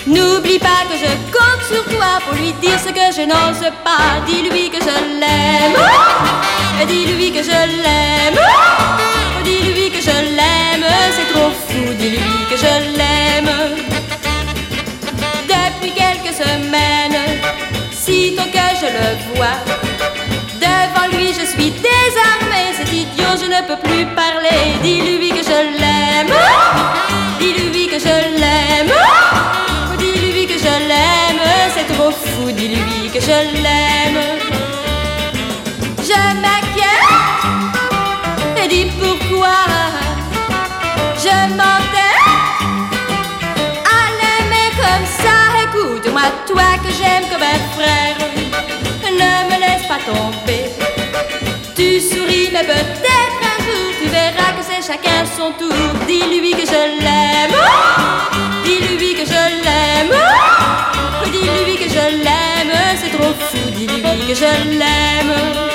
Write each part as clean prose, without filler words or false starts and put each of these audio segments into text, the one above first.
N'oublie pas que je compte sur toi pour lui dire ce que je n'ose pas. Dis-lui que je l'aime. Dis-lui que je l'aime. Dis-lui que je l'aime. C'est trop fou, dis-lui que je l'aime. Depuis quelques semaines, sitôt que je le vois, devant lui je suis désarmée. Cet idiot, je ne peux plus parler. Dis-lui que je l'aime. Dis-lui que je l'aime. Dis-lui que je l'aime. C'est trop fou, dis-lui que je l'aime. Je m'inquiète et dis pourquoi je m'entête à l'aimer comme ça. Écoute-moi, toi que j'aime comme un frère, ne me laisse pas tomber. Tu souris, mais peut-être un jour tu verras que c'est chacun son tour. Dis-lui que je l'aime. Dis-lui que je l'aime. Dis-lui que je l'aime. C'est trop fou, dis-lui que je l'aime.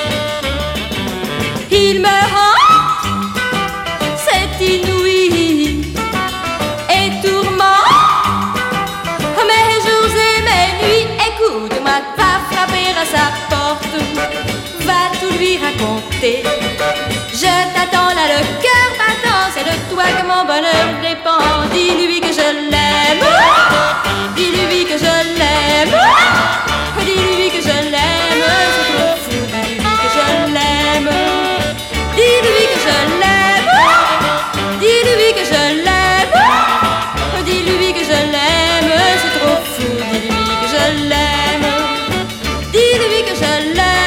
Il me hante, c'est inouï et tourment mes jours et mes nuits. Écoute-moi, va frapper à sa porte, va tout lui raconter. Je t'attends là, le cœur battant, c'est de toi que mon bonheur dépend. Dis-lui que je l'aime. Dis-lui que je l'aime. Dis-lui que je l'aime. C'est trop fou, dis-lui que je l'aime. Dis-lui que je l'aime. Dis-lui que je l'aime. Dis-lui que je l'aime. C'est trop fou, dis-lui que je l'aime. Dis-lui que je l'aime.